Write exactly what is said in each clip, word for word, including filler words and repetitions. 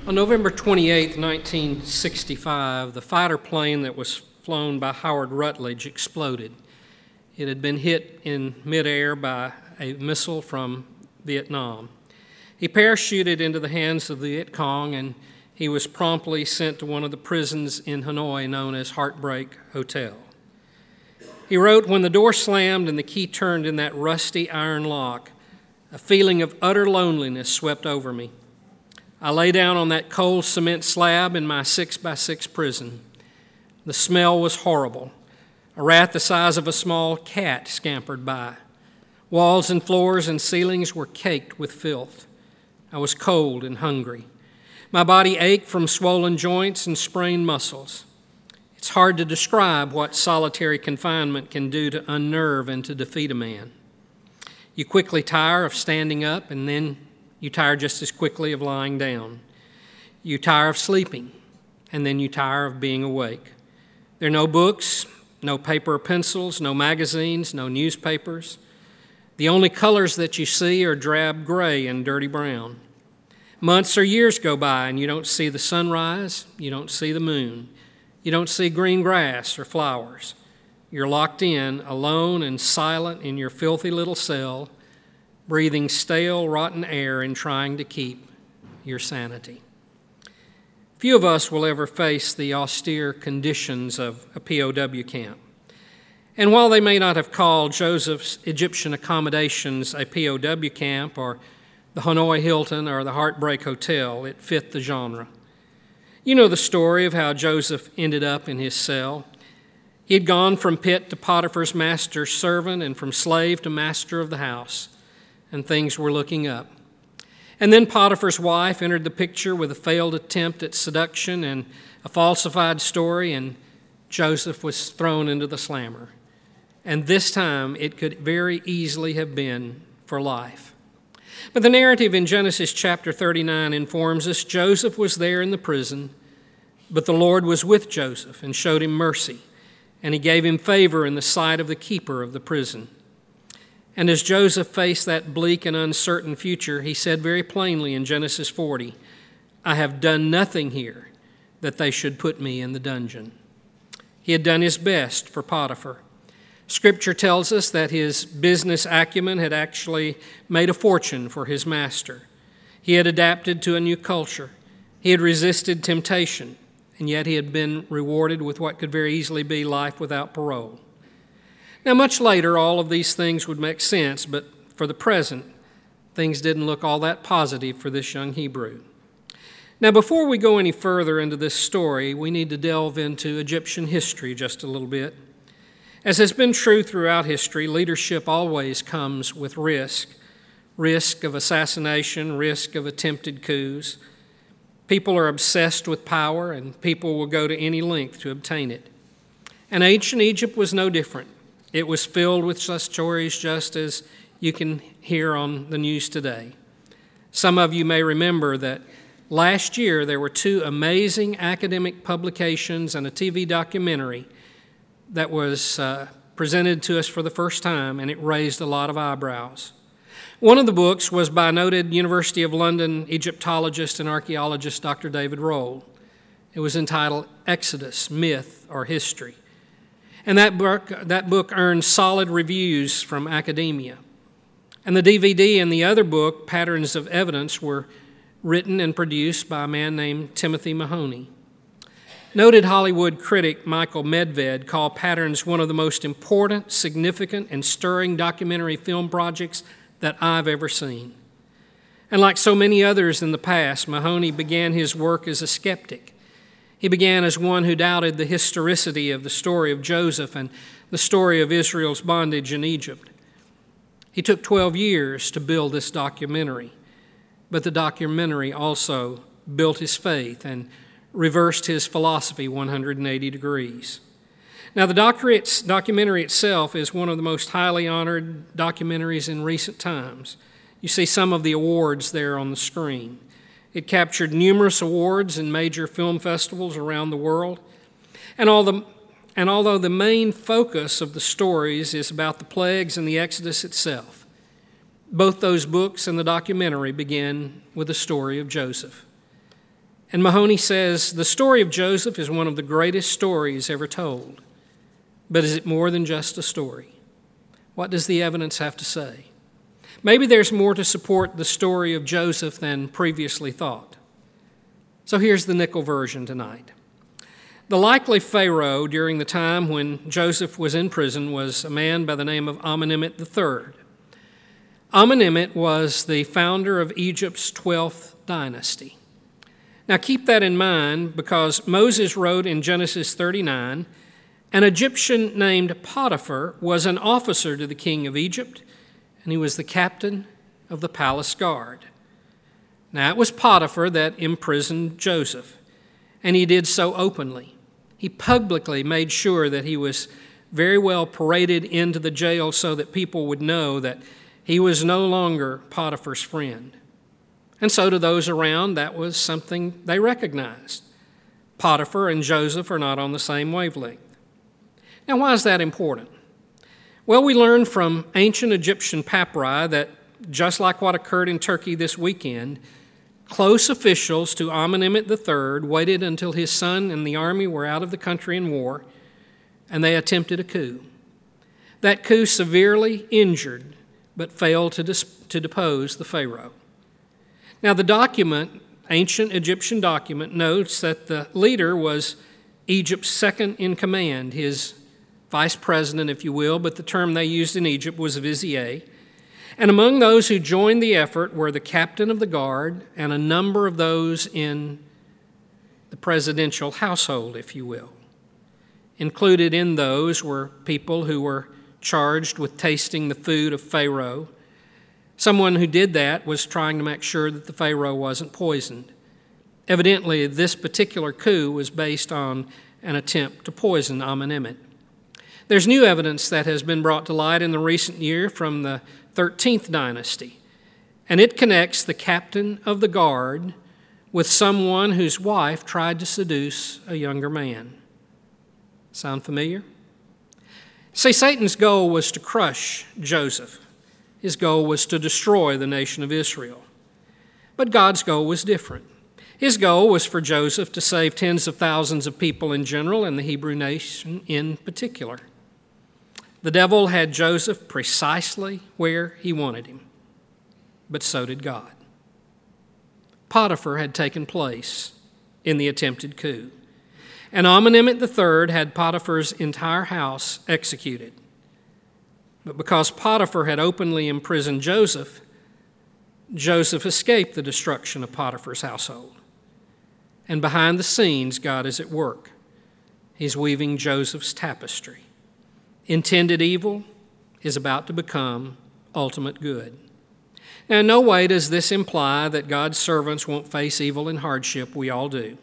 On November twenty-eighth, nineteen sixty-five, the fighter plane that was flown by Howard Rutledge exploded. It had been hit in midair by a missile from Vietnam. He parachuted into the hands of the Viet Cong, and he was promptly sent to one of the prisons in Hanoi known as Heartbreak Hotel. He wrote, "When the door slammed and the key turned in that rusty iron lock, a feeling of utter loneliness swept over me. I lay down on that cold cement slab in my six by six prison. The smell was horrible. A rat the size of a small cat scampered by. Walls and floors and ceilings were caked with filth. I was cold and hungry. My body ached from swollen joints and sprained muscles. It's hard to describe what solitary confinement can do to unnerve and to defeat a man. You quickly tire of standing up, and then you tire just as quickly of lying down. You tire of sleeping, and then you tire of being awake. There are no books, no paper or pencils, no magazines, no newspapers. The only colors that you see are drab gray and dirty brown. Months or years go by, and you don't see the sunrise, you don't see the moon, you don't see green grass or flowers. You're locked in, alone and silent in your filthy little cell, breathing stale, rotten air and trying to keep your sanity." Few of us will ever face the austere conditions of a P O W camp. And while they may not have called Joseph's Egyptian accommodations a P O W camp or the Hanoi Hilton or the Heartbreak Hotel, it fit the genre. You know the story of how Joseph ended up in his cell. He had gone from pit to Potiphar's master's servant and from slave to master of the house, and things were looking up. And then Potiphar's wife entered the picture with a failed attempt at seduction and a falsified story, and Joseph was thrown into the slammer. And this time it could very easily have been for life. But the narrative in Genesis chapter thirty-nine informs us Joseph was there in the prison, but the Lord was with Joseph and showed him mercy, and he gave him favor in the sight of the keeper of the prison. And as Joseph faced that bleak and uncertain future, he said very plainly in Genesis forty, "I have done nothing here that they should put me in the dungeon." He had done his best for Potiphar. Scripture tells us that his business acumen had actually made a fortune for his master. He had adapted to a new culture. He had resisted temptation, and yet he had been rewarded with what could very easily be life without parole. Now, much later, all of these things would make sense, but for the present, things didn't look all that positive for this young Hebrew. Now, before we go any further into this story, we need to delve into Egyptian history just a little bit. As has been true throughout history, leadership always comes with risk, risk of assassination, risk of attempted coups. People are obsessed with power, and people will go to any length to obtain it. And ancient Egypt was no different. It was filled with such stories just as you can hear on the news today. Some of you may remember that last year there were two amazing academic publications and a T V documentary that was uh, presented to us for the first time, and it raised a lot of eyebrows. One of the books was by noted University of London Egyptologist and archaeologist Doctor David Rohl. It was entitled Exodus, Myth or History. And that book, that book earned solid reviews from academia. And the D V D and the other book, Patterns of Evidence, were written and produced by a man named Timothy Mahoney. Noted Hollywood critic Michael Medved called Patterns one of the most important, significant, and stirring documentary film projects that I've ever seen. And like so many others in the past, Mahoney began his work as a skeptic. He began as one who doubted the historicity of the story of Joseph and the story of Israel's bondage in Egypt. He took twelve years to build this documentary, but the documentary also built his faith and reversed his philosophy one hundred eighty degrees. Now, the documentary itself is one of the most highly honored documentaries in recent times. You see some of the awards there on the screen. It captured numerous awards in major film festivals around the world. And, all the, and although the main focus of the stories is about the plagues and the Exodus itself, both those books and the documentary begin with the story of Joseph. And Mahoney says, the story of Joseph is one of the greatest stories ever told. But is it more than just a story? What does the evidence have to say? Maybe there's more to support the story of Joseph than previously thought. So here's the nickel version tonight. The likely Pharaoh during the time when Joseph was in prison was a man by the name of Amenemhet the third. Amenemhet was the founder of Egypt's twelfth dynasty. Now keep that in mind because Moses wrote in Genesis thirty-nine, an Egyptian named Potiphar was an officer to the king of Egypt, and he was the captain of the palace guard. Now it was Potiphar that imprisoned Joseph, and he did so openly. He publicly made sure that he was very well paraded into the jail so that people would know that he was no longer Potiphar's friend. And so to those around, that was something they recognized. Potiphar and Joseph are not on the same wavelength. Now, why is that important? Well, we learn from ancient Egyptian papyri that, just like what occurred in Turkey this weekend, close officials to Amenemhet the third waited until his son and the army were out of the country in war, and they attempted a coup. That coup severely injured but failed to, dis- to depose the Pharaoh. Now, the document, ancient Egyptian document, notes that the leader was Egypt's second in command, his vice president, if you will, but the term they used in Egypt was vizier. And among those who joined the effort were the captain of the guard and a number of those in the presidential household, if you will. Included in those were people who were charged with tasting the food of Pharaoh. Someone who did that was trying to make sure that the Pharaoh wasn't poisoned. Evidently, this particular coup was based on an attempt to poison Amenemhet. There's new evidence that has been brought to light in the recent year from the thirteenth dynasty, and it connects the captain of the guard with someone whose wife tried to seduce a younger man. Sound familiar? See, Satan's goal was to crush Joseph. His goal was to destroy the nation of Israel. But God's goal was different. His goal was for Joseph to save tens of thousands of people in general and the Hebrew nation in particular. The devil had Joseph precisely where he wanted him, but so did God. Potiphar had taken place in the attempted coup, and Amenemhet the third had Potiphar's entire house executed. But because Potiphar had openly imprisoned Joseph, Joseph escaped the destruction of Potiphar's household. And behind the scenes, God is at work. He's weaving Joseph's tapestry. Intended evil is about to become ultimate good. Now, in no way does this imply that God's servants won't face evil and hardship. We all do.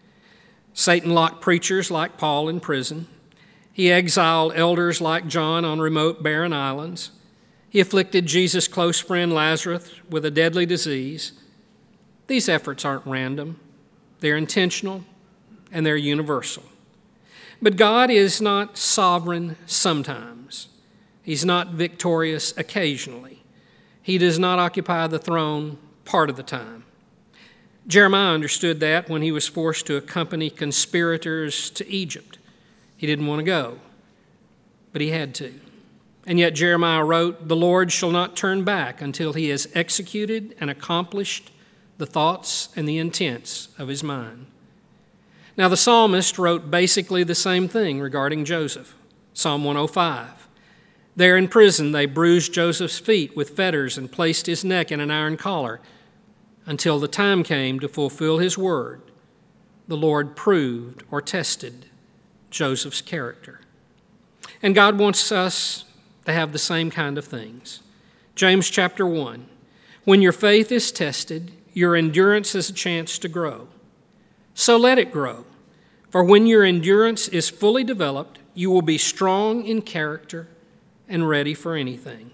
Satan locked preachers like Paul in prison. He exiled elders like John on remote barren islands. He afflicted Jesus' close friend Lazarus with a deadly disease. These efforts aren't random. They're intentional and they're universal. But God is not sovereign sometimes. He's not victorious occasionally. He does not occupy the throne part of the time. Jeremiah understood that when he was forced to accompany conspirators to Egypt. He didn't want to go, but he had to. And yet Jeremiah wrote, "The Lord shall not turn back until he has executed and accomplished the thoughts and the intents of his mind." Now, the psalmist wrote basically the same thing regarding Joseph. Psalm one oh five. There in prison, they bruised Joseph's feet with fetters and placed his neck in an iron collar until the time came to fulfill his word. The Lord proved or tested Joseph's character. And God wants us to have the same kind of things. James chapter one. When your faith is tested, your endurance has a chance to grow. So let it grow. For when your endurance is fully developed, you will be strong in character and ready for anything.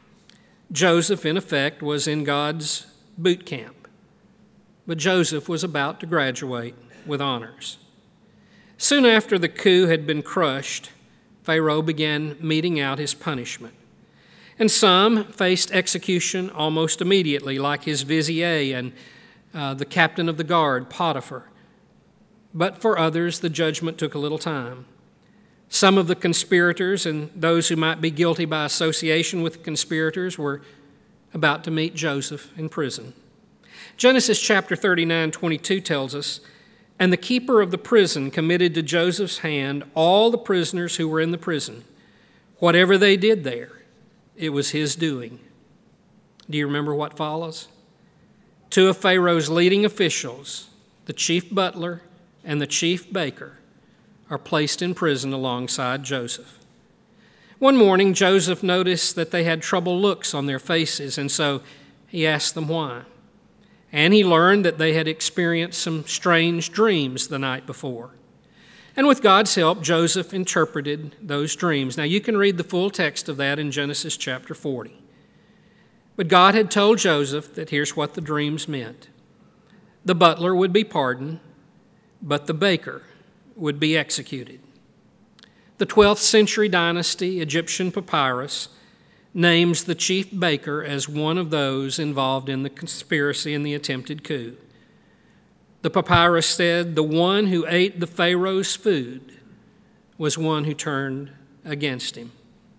Joseph, in effect, was in God's boot camp, but Joseph was about to graduate with honors. Soon after the coup had been crushed, Pharaoh began meting out his punishment. And some faced execution almost immediately, like his vizier and uh, the captain of the guard, Potiphar. But for others, the judgment took a little time. Some of the conspirators and those who might be guilty by association with the conspirators were about to meet Joseph in prison. Genesis chapter thirty-nine, twenty-two tells us, "And the keeper of the prison committed to Joseph's hand all the prisoners who were in the prison. Whatever they did there, it was his doing." Do you remember what follows? Two of Pharaoh's leading officials, the chief butler and the chief baker, are placed in prison alongside Joseph. One morning, Joseph noticed that they had troubled looks on their faces, and so he asked them why. And he learned that they had experienced some strange dreams the night before. And with God's help, Joseph interpreted those dreams. Now, you can read the full text of that in Genesis chapter forty. But God had told Joseph that here's what the dreams meant. The butler would be pardoned, but the baker would be executed. The twelfth century dynasty Egyptian papyrus names the chief baker as one of those involved in the conspiracy and the attempted coup. The papyrus said the one who ate the Pharaoh's food was one who turned against him.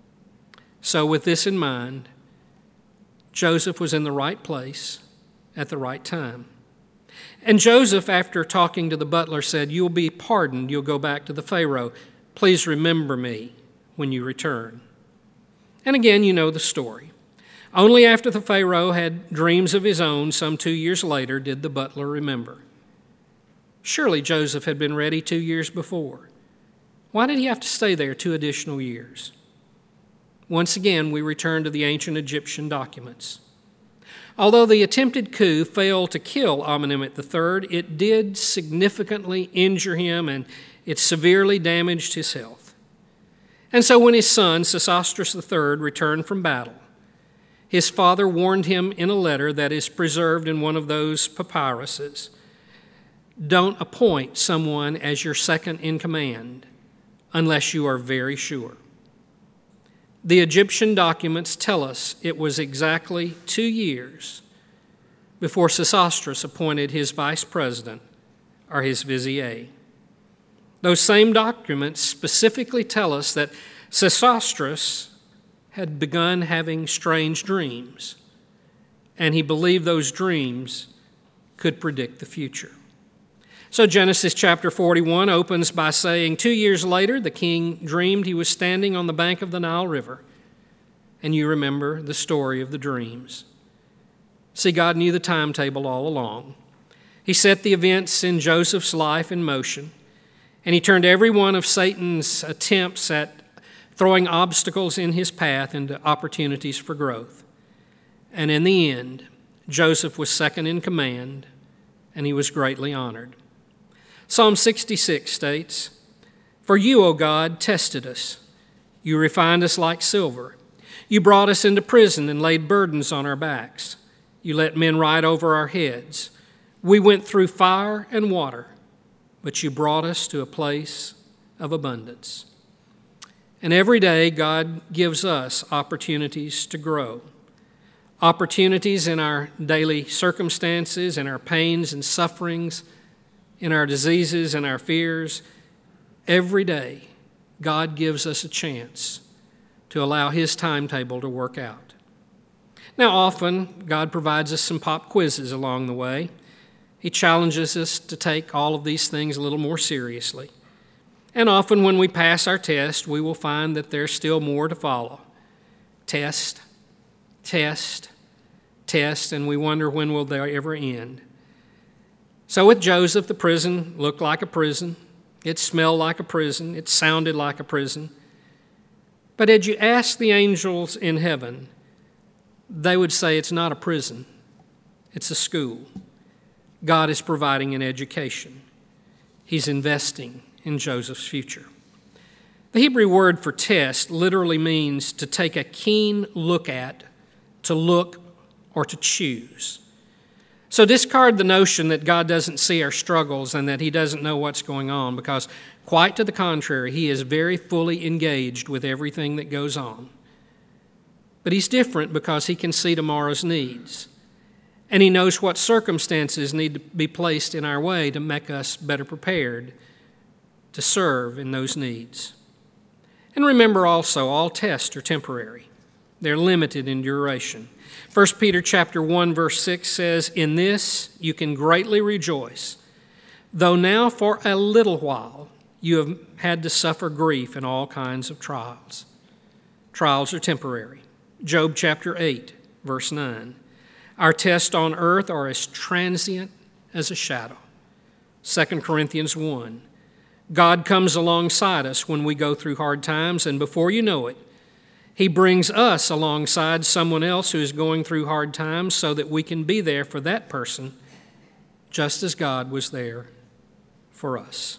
So with this in mind, Joseph was in the right place at the right time. And Joseph, after talking to the butler, said, "You'll be pardoned. You'll go back to the Pharaoh. Please remember me when you return." And again, you know the story. Only after the Pharaoh had dreams of his own some two years later did the butler remember. Surely Joseph had been ready two years before. Why did he have to stay there two additional years? Once again, we return to the ancient Egyptian documents. Although the attempted coup failed to kill Amenemhet the third, it did significantly injure him and it severely damaged his health. And so when his son, Sesostris the third, returned from battle, his father warned him in a letter that is preserved in one of those papyruses, "Don't appoint someone as your second in command unless you are very sure." The Egyptian documents tell us it was exactly two years before Sesostris appointed his vice president or his vizier. Those same documents specifically tell us that Sesostris had begun having strange dreams, and he believed those dreams could predict the future. So Genesis chapter forty-one opens by saying, two years later, the king dreamed he was standing on the bank of the Nile River. And you remember the story of the dreams. See, God knew the timetable all along. He set the events in Joseph's life in motion, and he turned every one of Satan's attempts at throwing obstacles in his path into opportunities for growth. And in the end, Joseph was second in command, and he was greatly honored. Psalm sixty-six states, "For you, O God, tested us. You refined us like silver. You brought us into prison and laid burdens on our backs. You let men ride over our heads. We went through fire and water, but you brought us to a place of abundance." And every day, God gives us opportunities to grow. Opportunities in our daily circumstances, in our pains and sufferings, in our diseases and our fears. Every day, God gives us a chance to allow His timetable to work out. Now, often, God provides us some pop quizzes along the way. He challenges us to take all of these things a little more seriously. And often when we pass our test, we will find that there's still more to follow. Test, test, test, and we wonder when will they ever end. So with Joseph, the prison looked like a prison. It smelled like a prison. It sounded like a prison. But as you ask the angels in heaven, they would say it's not a prison. It's a school. God is providing an education. He's investing in Joseph's future. The Hebrew word for test literally means to take a keen look at, to look, or to choose. So discard the notion that God doesn't see our struggles and that He doesn't know what's going on, because quite to the contrary, He is very fully engaged with everything that goes on. But He's different because He can see tomorrow's needs. and He knows what circumstances need to be placed in our way to make us better prepared to serve in those needs. And remember also, all tests are temporary. They're limited in duration. First Peter chapter one, verse six says, "In this you can greatly rejoice, though now for a little while you have had to suffer grief in all kinds of trials." Trials are temporary. Job chapter eight, verse nine. "Our tests on earth are as transient as a shadow." Second Corinthians one. God comes alongside us when we go through hard times, and before you know it, He brings us alongside someone else who is going through hard times so that we can be there for that person just as God was there for us.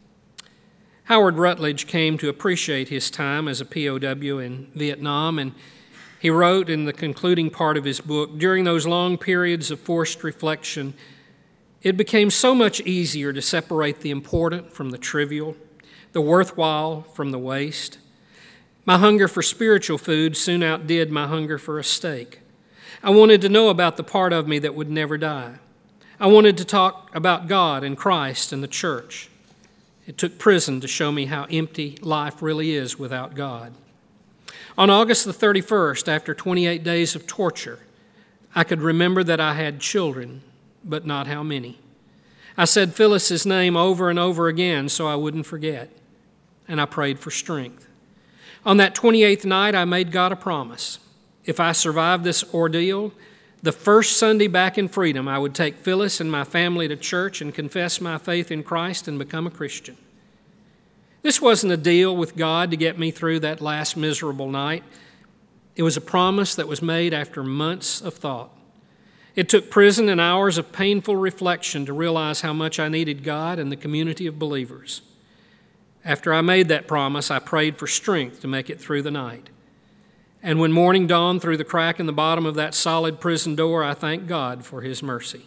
Howard Rutledge came to appreciate his time as a P O W in Vietnam, and he wrote in the concluding part of his book, "During those long periods of forced reflection, it became so much easier to separate the important from the trivial, the worthwhile from the waste. My hunger for spiritual food soon outdid my hunger for a steak. I wanted to know about the part of me that would never die. I wanted to talk about God and Christ and the church. It took prison to show me how empty life really is without God. On August the thirty-first, after twenty-eight days of torture, I could remember that I had children, but not how many. I said Phyllis's name over and over again so I wouldn't forget, and I prayed for strength. On that twenty-eighth night, I made God a promise. If I survived this ordeal, the first Sunday back in freedom, I would take Phyllis and my family to church and confess my faith in Christ and become a Christian. This wasn't a deal with God to get me through that last miserable night. It was a promise that was made after months of thought. It took prison and hours of painful reflection to realize how much I needed God and the community of believers. After I made that promise, I prayed for strength to make it through the night. And when morning dawned through the crack in the bottom of that solid prison door, I thanked God for His mercy.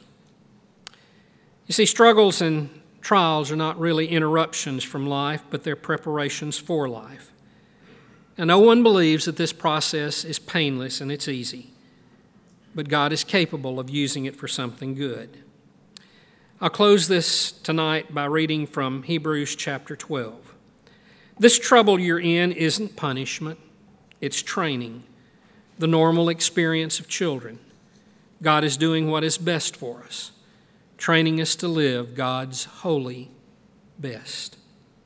You see, struggles and trials are not really interruptions from life, but they're preparations for life. And no one believes that this process is painless and it's easy, but God is capable of using it for something good. I'll close this tonight by reading from Hebrews chapter twelve. This trouble you're in isn't punishment, it's training, the normal experience of children. God is doing what is best for us, training us to live God's holy best.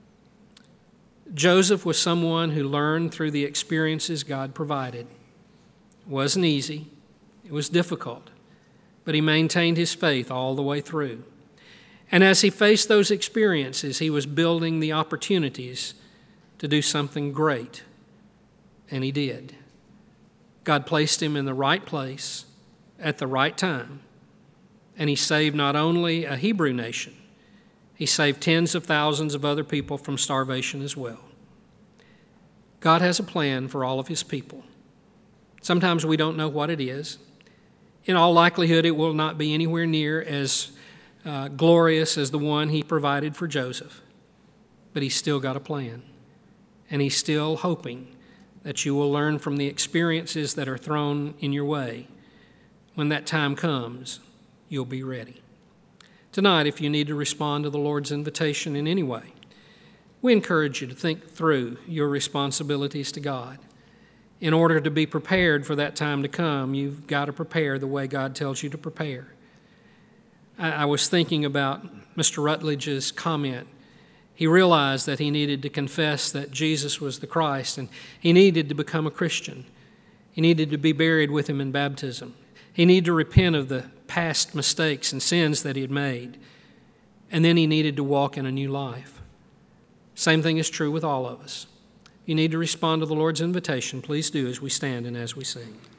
Joseph was someone who learned through the experiences God provided. It wasn't easy, it was difficult, but he maintained his faith all the way through. And as he faced those experiences, he was building the opportunities to do something great, and he did. God placed him in the right place at the right time, and he saved not only a Hebrew nation, he saved tens of thousands of other people from starvation as well. God has a plan for all of His people. Sometimes we don't know what it is. In all likelihood, it will not be anywhere near as uh, glorious as the one He provided for Joseph, but He's still got a plan, and He's still hoping that you will learn from the experiences that are thrown in your way. When that time comes, you'll be ready. Tonight, if you need to respond to the Lord's invitation in any way, we encourage you to think through your responsibilities to God. In order to be prepared for that time to come, you've got to prepare the way God tells you to prepare. I, I was thinking about Mister Rutledge's comment. He realized that he needed to confess that Jesus was the Christ, and he needed to become a Christian. He needed to be buried with Him in baptism. He needed to repent of the past mistakes and sins that he had made, and then he needed to walk in a new life. Same thing is true with all of us. If you need to respond to the Lord's invitation, please do as we stand and as we sing.